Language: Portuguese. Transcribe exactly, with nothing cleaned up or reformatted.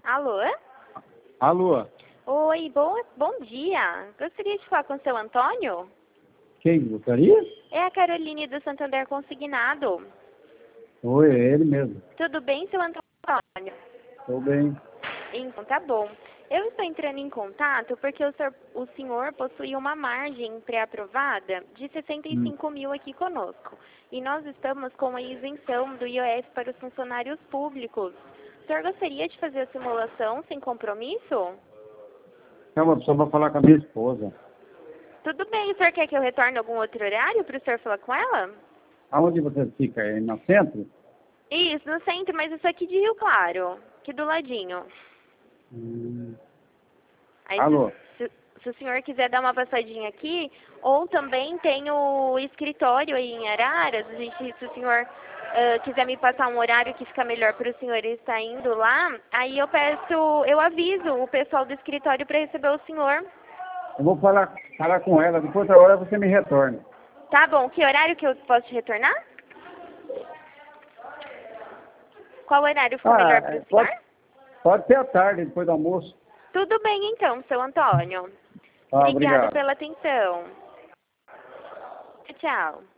Alô? Alô? Oi, bom, bom dia. Gostaria de falar com o seu Antônio? Quem gostaria? É a Caroline do Santander Consignado. Oi, é ele mesmo. Tudo bem, seu Antônio? Estou bem. Então, tá bom. Eu estou entrando em contato porque o senhor, o senhor possui uma margem pré-aprovada de sessenta e cinco mil aqui conosco. E nós estamos com a isenção do I O F para os funcionários públicos. O senhor gostaria de fazer a simulação sem compromisso? É uma pessoa para falar com a minha esposa. Tudo bem, o senhor quer que eu retorne algum outro horário para o senhor falar com ela? Aonde você fica? É no centro? Isso, no centro, mas isso aqui de Rio Claro, aqui do ladinho. Hum. Aí, Alô? se, se, se o senhor quiser dar uma passadinha aqui, ou também tem o escritório aí em Araras, a gente, se o senhor uh, quiser me passar um horário que fica melhor para o senhor estar indo lá, aí eu peço, eu aviso o pessoal do escritório para receber o senhor. Eu vou falar, falar com ela, depois da hora você me retorna. Tá bom, que horário que eu posso te retornar? Qual horário for melhor para o senhor? Pode, pode ser à tarde, depois do almoço. Tudo bem então, seu Antônio. Ah, Obrigada obrigado. pela atenção. Tchau.